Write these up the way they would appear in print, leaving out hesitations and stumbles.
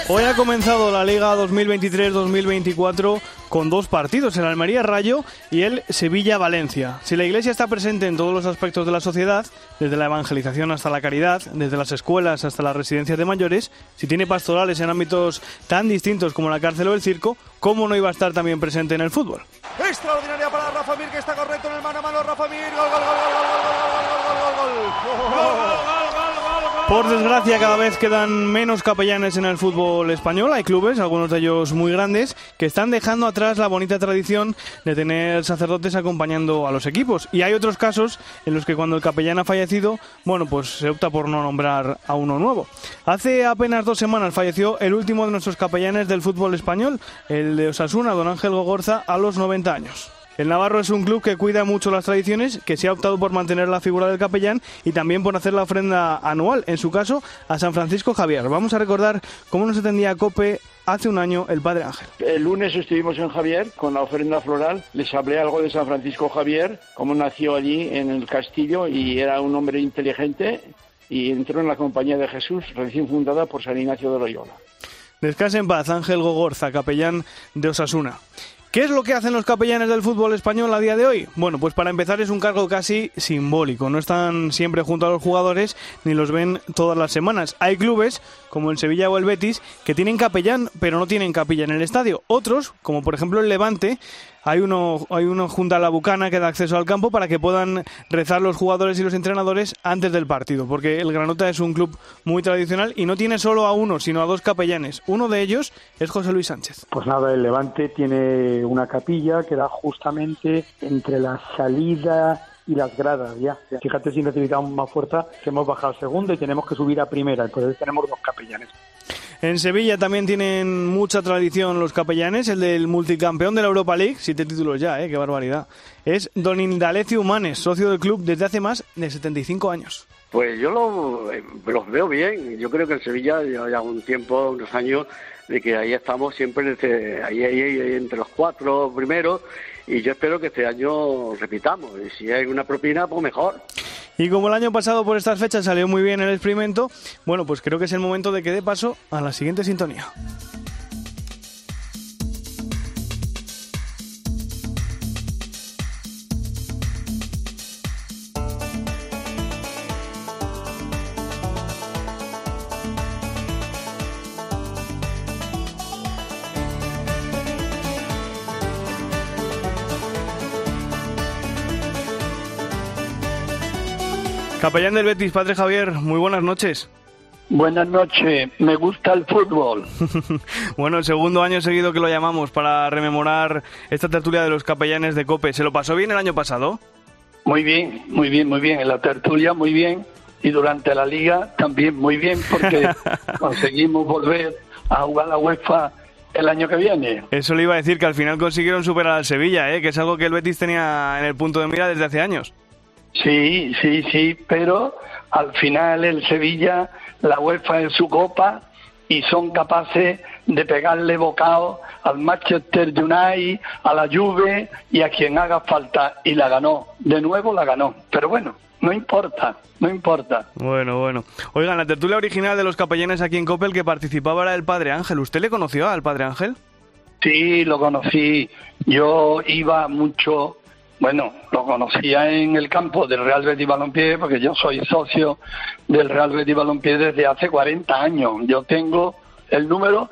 Hoy ha comenzado la Liga 2023-2024 con dos partidos, el Almería Rayo y el Sevilla Valencia. Si la Iglesia está presente en todos los aspectos de la sociedad, desde la evangelización hasta la caridad, desde las escuelas hasta las residencias de mayores, si tiene pastorales en ámbitos tan distintos como la cárcel o el circo, ¿cómo no iba a estar también presente en el fútbol? Extraordinaria para Rafa Mir, que está correcto en el mano a mano. Rafa Mir, gol, gol, gol, gol, gol, gol, gol, gol, gol. Por desgracia, cada vez quedan menos capellanes en el fútbol español. Hay clubes, algunos de ellos muy grandes, que están dejando atrás la bonita tradición de tener sacerdotes acompañando a los equipos. Y hay otros casos en los que cuando el capellán ha fallecido, bueno, pues se opta por no nombrar a uno nuevo. Hace apenas 2 semanas falleció el último de nuestros capellanes del fútbol español, el de Osasuna, don Ángel Gogorza, a los 90 años. El Navarro es un club que cuida mucho las tradiciones, que se ha optado por mantener la figura del capellán y también por hacer la ofrenda anual, en su caso, a San Francisco Javier. Vamos a recordar cómo nos atendía a COPE hace un año el Padre Ángel. El lunes estuvimos en Javier con la ofrenda floral. Les hablé algo de San Francisco Javier, cómo nació allí en el castillo y era un hombre inteligente y entró en la Compañía de Jesús, recién fundada por San Ignacio de Loyola. Descanse en paz, Ángel Gogorza, capellán de Osasuna. ¿Qué es lo que hacen los capellanes del fútbol español a día de hoy? Bueno, pues para empezar es un cargo casi simbólico. No están siempre junto a los jugadores ni los ven todas las semanas. Hay clubes, como el Sevilla o el Betis, que tienen capellán, pero no tienen capilla en el estadio. Otros, como por ejemplo el Levante, hay uno junto a la bucana que da acceso al campo para que puedan rezar los jugadores y los entrenadores antes del partido, porque el Granota es un club muy tradicional y no tiene solo a uno, sino a 2 capellanes. Uno de ellos es José Luis Sánchez. Pues nada, el Levante tiene una capilla que da justamente entre la salida y las gradas, ya. Fíjate si necesitamos más fuerza, que hemos bajado a segunda y tenemos que subir a primera, entonces tenemos 2 capellanes. En Sevilla también tienen mucha tradición los capellanes, el del multicampeón de la Europa League, 7 títulos ya, qué barbaridad. Es don Indalecio Humanes, socio del club desde hace más de 75 años. Pues yo los veo bien. Yo creo que en Sevilla ya un tiempo, unos años, de que ahí estamos siempre ahí entre los 4 primeros, y yo espero que este año repitamos. Y si hay una propina, pues mejor. Y como el año pasado por estas fechas salió muy bien el experimento, bueno, pues creo que es el momento de que dé paso a la siguiente sintonía. Capellán del Betis, Padre Javier, muy buenas noches. Buenas noches, me gusta el fútbol. Bueno, el segundo año seguido que lo llamamos para rememorar esta tertulia de los capellanes de COPE. ¿Se lo pasó bien el año pasado? Muy bien, muy bien, muy bien. En la tertulia muy bien y durante la liga también muy bien porque conseguimos volver a jugar la UEFA el año que viene. Eso le iba a decir, que al final consiguieron superar al Sevilla, que es algo que el Betis tenía en el punto de mira desde hace años. Sí, pero al final el Sevilla, la UEFA es su copa y son capaces de pegarle bocado al Manchester United, a la Juve y a quien haga falta, y la ganó, de nuevo la ganó, pero bueno, no importa. Bueno. Oigan, la tertulia original de los capellanes aquí en COPE, el que participaba era el Padre Ángel. ¿Usted le conoció al Padre Ángel? Sí, lo conocí, yo iba mucho. Bueno, lo conocía en el campo del Real Betis Balompié, porque yo soy socio del Real Betis Balompié desde hace 40 años. Yo tengo el número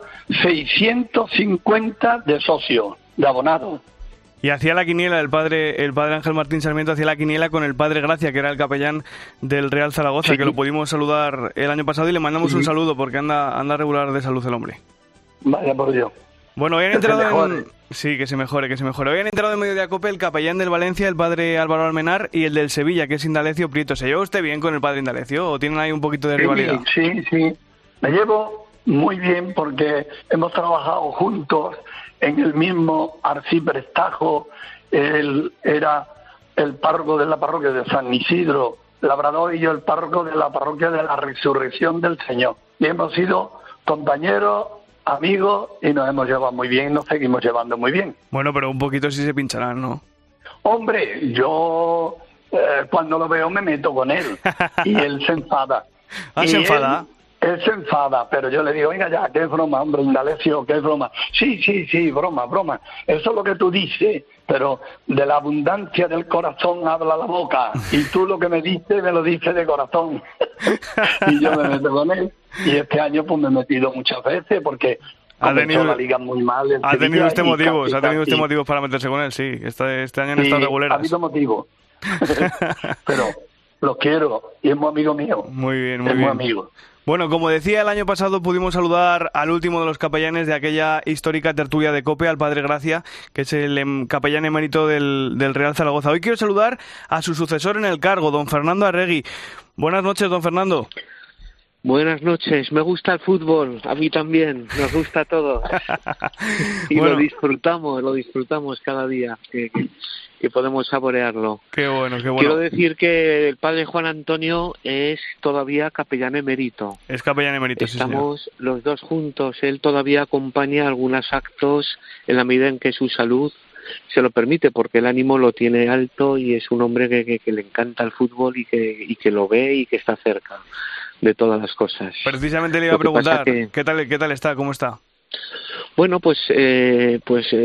650 de socios, de abonados. Y hacía la quiniela, el padre Ángel Martín Sarmiento hacía la quiniela con el Padre Gracia, que era el capellán del Real Zaragoza, sí, que lo pudimos saludar el año pasado y le mandamos un saludo porque anda regular de salud el hombre. Vaya por Dios. Bueno, hoy han entrado Sí, que se mejore. Hoy han entrado en Mediodía COPE el capellán del Valencia, el Padre Álvaro Almenar, y el del Sevilla, que es Indalecio Prieto. ¿Se lleva usted bien con el Padre Indalecio o tienen ahí un poquito de rivalidad? Sí. Me llevo muy bien porque hemos trabajado juntos en el mismo arciprestajo. Él era el párroco de la parroquia de San Isidro Labrador y yo el párroco de la parroquia de la Resurrección del Señor. Y hemos sido compañeros, amigos, y nos hemos llevado muy bien, nos seguimos llevando muy bien. Bueno, pero un poquito sí se pincharán, ¿no? Hombre, yo cuando lo veo me meto con él y él se enfada. ¿Se enfada? él se enfada, pero yo le digo, venga ya, que es broma, hombre, Indalecio, que es broma. Sí, broma. Eso es lo que tú dices, pero de la abundancia del corazón habla la boca. Y tú lo que me dices, me lo dices de corazón. Y yo me meto con él. Y este año pues me he metido muchas veces porque comenzó la liga muy mal. Ha tenido usted motivos para meterse con él, sí. Este año no está reguleras. Ha habido motivos. Pero lo quiero y es muy amigo mío. Muy bien. Muy amigo. Bueno, como decía, el año pasado pudimos saludar al último de los capellanes de aquella histórica tertulia de COPE, al Padre Gracia, que es el capellán emérito del Real Zaragoza. Hoy quiero saludar a su sucesor en el cargo, don Fernando Arregui. Buenas noches, don Fernando. Buenas noches, me gusta el fútbol, a mí también, nos gusta todo. Y bueno, lo disfrutamos cada día, que podemos saborearlo. Qué bueno. Quiero decir que el padre Juan Antonio es todavía capellán emérito. Es capellán emérito, Estamos sí, los dos juntos, él todavía acompaña algunos actos en la medida en que su salud se lo permite, porque el ánimo lo tiene alto y es un hombre que le encanta el fútbol y que lo ve y que está cerca de todas las cosas. Precisamente le iba a preguntar, ¿qué tal está? ¿Cómo está? Bueno, pues se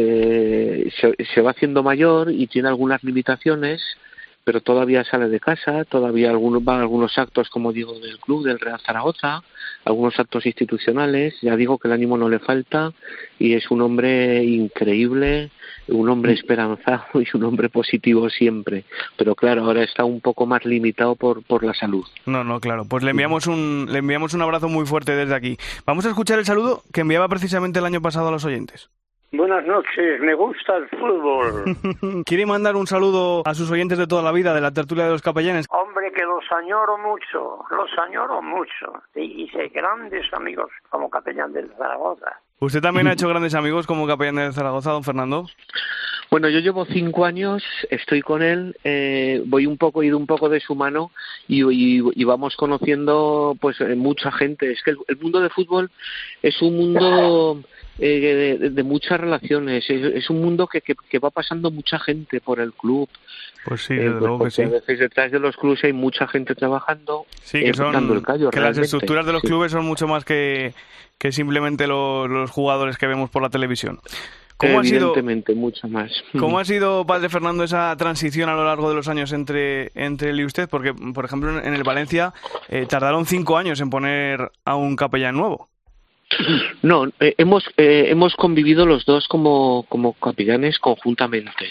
va haciendo mayor y tiene algunas limitaciones, pero todavía sale de casa, todavía va a algunos actos, como digo, del club, del Real Zaragoza, algunos actos institucionales. Ya digo que el ánimo no le falta y es un hombre increíble, un hombre esperanzado y un hombre positivo siempre, pero claro, ahora está un poco más limitado por la salud. No, claro, pues le enviamos un abrazo muy fuerte desde aquí. Vamos a escuchar el saludo que enviaba precisamente el año pasado a los oyentes. Buenas noches, me gusta el fútbol. ¿Quiere mandar un saludo a sus oyentes de toda la vida de la tertulia de los capellanes? Hombre, que los añoro mucho. Y hice grandes amigos como capellán del Zaragoza. ¿Usted también ha hecho grandes amigos como capellán del Zaragoza, don Fernando? Bueno, yo llevo 5 años, estoy con él, ido un poco de su mano y vamos conociendo pues mucha gente. Es que el mundo del fútbol es un mundo de muchas relaciones, es un mundo que va pasando mucha gente por el club. Pues sí, desde luego que sí. A veces detrás de los clubes hay mucha gente trabajando. Sí, que las estructuras de los clubes son mucho más que simplemente los jugadores que vemos por la televisión. Evidentemente, mucho más. ¿Cómo ha sido, padre Fernando, esa transición a lo largo de los años entre él y usted? Porque, por ejemplo, en el Valencia tardaron 5 años en poner a un capellán nuevo. No, hemos convivido los dos como capellanes conjuntamente.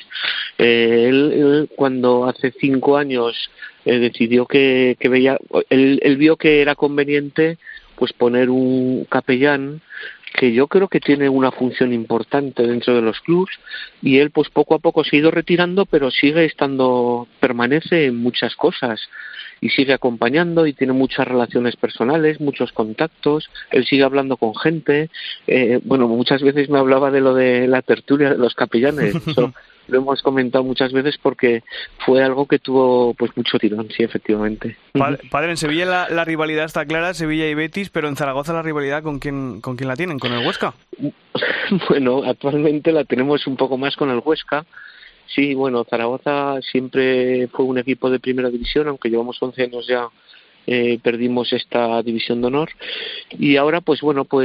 Él cuando hace 5 años decidió que veía, él vio que era conveniente pues poner un capellán que yo creo que tiene una función importante dentro de los clubs, y él pues poco a poco se ha ido retirando, pero permanece en muchas cosas y sigue acompañando y tiene muchas relaciones personales, muchos contactos. Él sigue hablando con gente. Muchas veces me hablaba de lo de la tertulia de los capellanes. Eso lo hemos comentado muchas veces porque fue algo que tuvo pues mucho tirón, sí, efectivamente. Padre, en Sevilla la rivalidad está clara, Sevilla y Betis, pero en Zaragoza la rivalidad ¿con quién la tienen? ¿Con el Huesca? Bueno, actualmente la tenemos un poco más con el Huesca. Sí, bueno, Zaragoza siempre fue un equipo de primera división, aunque llevamos 11 años ya perdimos esta división de honor, y ahora pues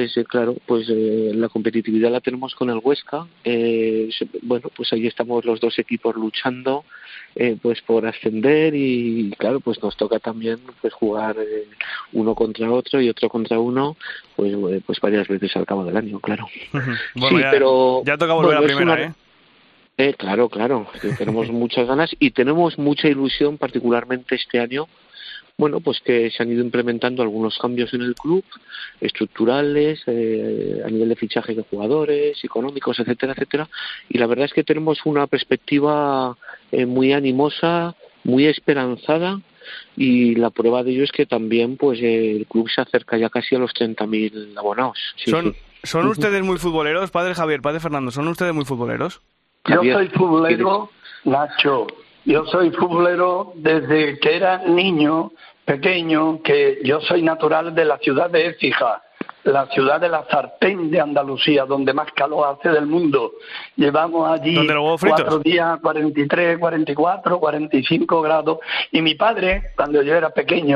la competitividad la tenemos con el Huesca. Pues ahí estamos los dos equipos luchando pues por ascender, y claro, pues nos toca también pues jugar uno contra otro y otro contra uno pues varias veces al cabo del año, claro. Bueno, sí, pero ya toca volver a primera, Claro, tenemos muchas ganas y tenemos mucha ilusión, particularmente este año. Bueno, pues que se han ido implementando algunos cambios en el club, estructurales, a nivel de fichaje de jugadores, económicos, etcétera, y la verdad es que tenemos una perspectiva muy animosa, muy esperanzada, y la prueba de ello es que también pues el club se acerca ya casi a los 30.000 abonados. ¿Son ustedes muy futboleros, padre Javier, padre Fernando? ¿Son ustedes muy futboleros? Yo soy futbolero, Nacho. Yo soy futbolero desde que era niño, pequeño, que yo soy natural de la ciudad de Écija, la ciudad de la sartén de Andalucía, donde más calor hace del mundo. Llevamos allí 4 días, 43, 44, 45 grados. Y mi padre, cuando yo era pequeño,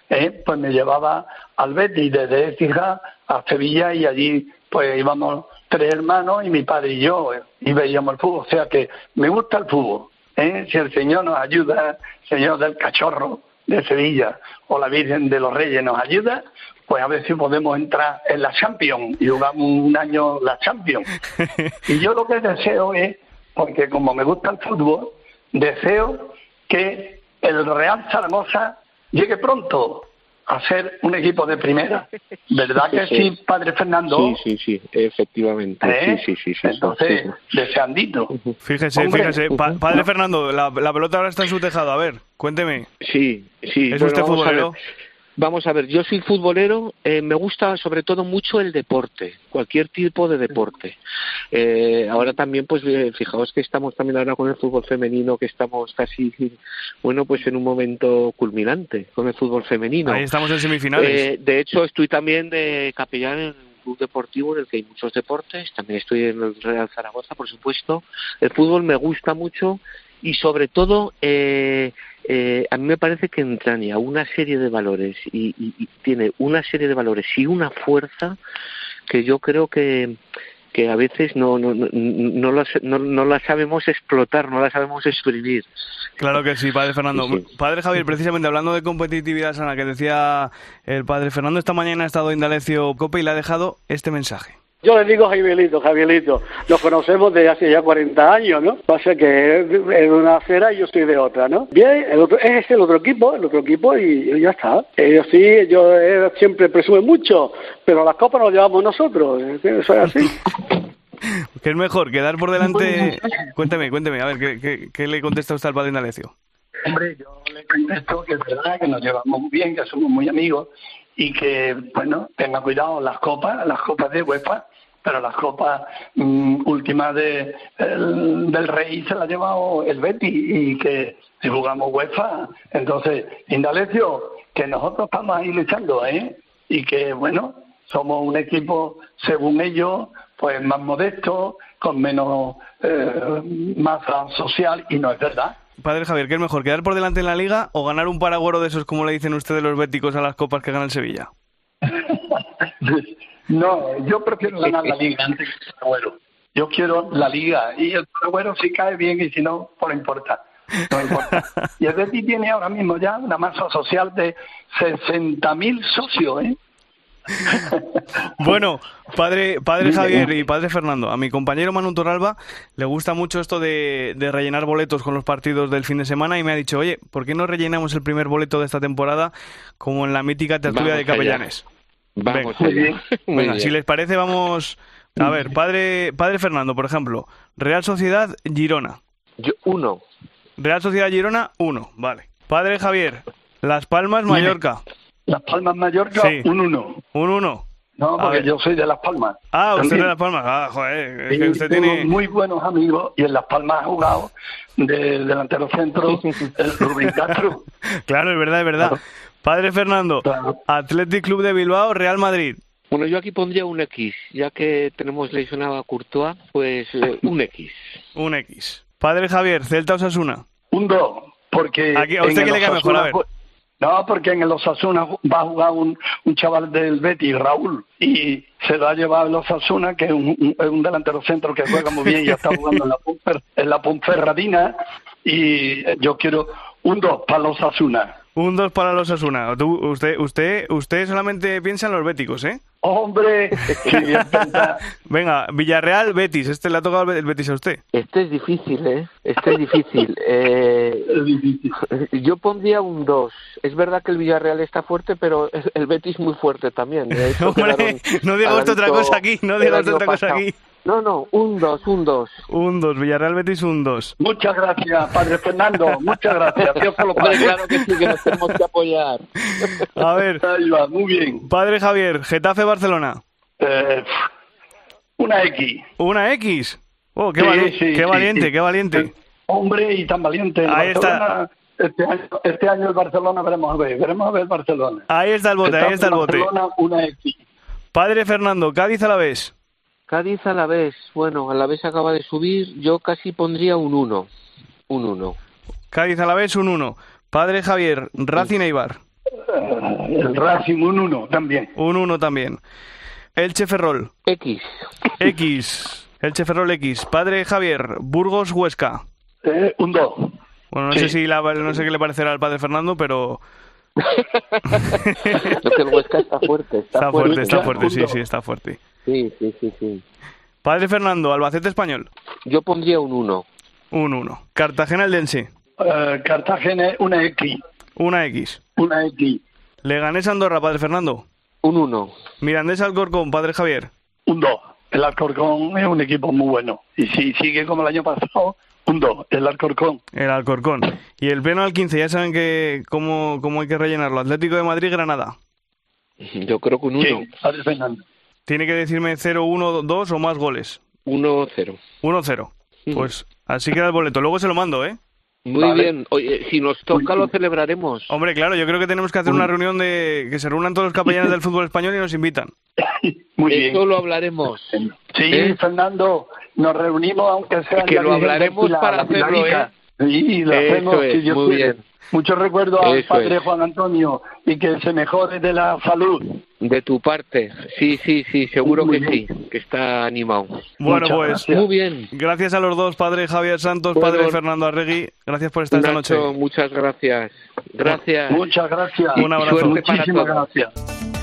pues me llevaba al Betis desde Écija a Sevilla y allí pues íbamos 3 hermanos y mi padre y yo y veíamos el fútbol. O sea que me gusta el fútbol. Si el Señor nos ayuda, el Señor del Cachorro de Sevilla o la Virgen de los Reyes nos ayuda, pues a ver si podemos entrar en la Champions y jugamos un año la Champions. Y yo lo que deseo es, porque como me gusta el fútbol, deseo que el Real Zaragoza llegue pronto a ser un equipo de primera. ¿Verdad que sí, padre Fernando? Sí, efectivamente. Sí. Entonces, deseandito. Fíjese. Padre Fernando, la pelota ahora está en su tejado. A ver, cuénteme. Sí. ¿Es usted futbolero? Vamos a ver, yo soy futbolero, me gusta sobre todo mucho el deporte, cualquier tipo de deporte. Ahora también, pues fijaos que estamos también ahora con el fútbol femenino, que estamos casi, pues en un momento culminante con el fútbol femenino. Ahí estamos en semifinales. De hecho, estoy también de capellán en un club deportivo en el que hay muchos deportes, también estoy en el Real Zaragoza, por supuesto. El fútbol me gusta mucho y sobre todo a mí me parece que entraña una serie de valores y tiene una serie de valores y una fuerza que yo creo que a veces no la sabemos explotar, no la sabemos exprimir. Claro que sí, padre Fernando. Sí. Padre Javier, precisamente hablando de competitividad sana que decía el padre Fernando, esta mañana ha estado Indalecio Cope y le ha dejado este mensaje. Yo le digo Javierito, nos conocemos desde hace ya 40 años, ¿no? Pasa que es de una acera y yo soy de otra, ¿no? Bien, es el otro equipo y ya está. Ellos siempre presumen mucho, pero las copas nos llevamos nosotros, eso es así. ¿Qué es mejor, quedar por delante? Cuénteme, a ver, ¿qué le contesta usted al padre Indalecio? Hombre, yo le contesto que es verdad que nos llevamos muy bien, que somos muy amigos y que, bueno, tenga cuidado las copas de UEFA, pero las copas últimas del Rey se las ha llevado el Betis y que si jugamos UEFA, entonces, Indalecio, que nosotros estamos ahí luchando, y que, bueno, somos un equipo, según ellos, pues más modesto, con menos masa social, y no es verdad. Padre Javier, ¿qué es mejor, quedar por delante en la Liga o ganar un paragüero de esos, como le dicen ustedes los béticos, a las copas que gana el Sevilla? No, yo prefiero ganar la Liga antes que el paragüero. Yo quiero la Liga y el paragüero si cae bien y si no, pues no importa. Y el Betis tiene ahora mismo ya una masa social de 60.000 socios, Bueno, padre Javier y padre Fernando, a mi compañero Manu Torralba le gusta mucho esto de rellenar boletos con los partidos del fin de semana y me ha dicho, oye, ¿por qué no rellenamos el primer boleto de esta temporada como en la mítica tertulia de capellanes? Vamos Venga, si les parece vamos... A ver, padre Fernando, por ejemplo, Real Sociedad Girona. 1. Real Sociedad Girona, 1, vale. Padre Javier, Las Palmas Mallorca. Las Palmas Mallorca, sí. Un 1. Un 1. No, porque yo soy de Las Palmas. Ah, usted también. De Las Palmas. Ah, joder, es y que usted tengo tiene... muy buenos amigos y en Las Palmas ha jugado de delantero centro el Rubén Castro. Claro, es verdad. Claro. Padre Fernando, claro. Athletic Club de Bilbao, Real Madrid. Bueno, yo aquí pondría un X, ya que tenemos lesionado a Courtois, pues un X. Un X. Padre Javier, Celta Osasuna. Un 2, porque... Aquí, ¿a usted qué le queda mejor? A ver. No, porque en el Osasuna va a jugar un chaval del Betis, Raúl, y se lo ha llevado el Osasuna, que es un delantero centro que juega muy bien y ya está jugando en la Ponferradina, y yo quiero un 2 para los Osasuna. Un 2 para los Osasuna. Usted solamente piensa en los béticos, ¿eh? ¡Hombre! Sí, venga, Villarreal, Betis. Le ha tocado el Betis a usted. Este es difícil, ¿eh? Es difícil. Yo pondría un 2. Es verdad que el Villarreal está fuerte, pero el Betis muy fuerte también. Hombre, no diga usted otra cosa aquí. No, un 2. Un 2, Villarreal Betis, un 2. Muchas gracias, padre Fernando, muchas gracias. Claro que sí, que nos tenemos que apoyar. A ver, ahí va, muy bien. Padre Javier, Getafe Barcelona. Una X. ¿Una X? Oh, qué valiente. Hombre, y tan valiente. Ahí Barcelona, está. Este año el Barcelona veremos a ver Barcelona. Ahí está el bote. Barcelona, una X. Padre Fernando, Cádiz Alavés. Cádiz Alavés, bueno, Alavés acaba de subir, yo casi pondría un 1. Un 1. Cádiz Alavés, un 1. Padre Javier, Racing Eibar. El Racing un 1 también. Un 1 también. Elche Ferrol. X. X. Elche Ferrol X. Padre Javier, Burgos Huesca. Un 2. Bueno, no Sí. sé no sé qué le parecerá al padre Fernando, pero Lo que el Huesca está fuerte. está fuerte, sí, Punto. sí, está fuerte. Sí. Padre Fernando, Albacete Español. Yo pondría un 1. Un 1. Cartagena Eldense. Cartagena una X. Una X. Una X. Leganés Andorra, Padre Fernando. Un 1. Mirandés Alcorcón, Padre Javier. Un 2. El Alcorcón es un equipo muy bueno. Y si sigue como el año pasado, un 2. El Alcorcón. El Alcorcón. Y el pleno al 15, ya saben cómo hay que rellenarlo. Atlético de Madrid, Granada. Yo creo que un 1. Sí, Padre Fernando. Tiene que decirme 0, 1, 2 o más goles. 1-0. 1-0. Pues así queda el boleto. Luego se lo mando, ¿eh? Muy Vale. bien. Oye, si nos toca lo celebraremos. Hombre, claro, yo creo que tenemos que hacer una reunión que se reúnan todos los capellanes del fútbol español y nos invitan. Muy bien. Eso lo hablaremos. Sí, Fernando, nos reunimos aunque sea... Que lo hablaremos para hacerlo, dinámica. Sí, lo Eso hacemos, es, si Dios muy quiere. bien. Muchos recuerdos al Eso padre es. Juan Antonio y que se mejore de la salud. De tu parte. Sí, seguro Muy que bien. sí. Que está animado. Bueno, Muchas pues gracias. Muy bien. gracias a los dos, Padre Javier Santos, Bueno, Padre Fernando Arregui. Gracias por estar esta Nacho, noche. muchas gracias. Gracias. Muchas gracias. Un abrazo. Suerte para Muchísimas todos. gracias.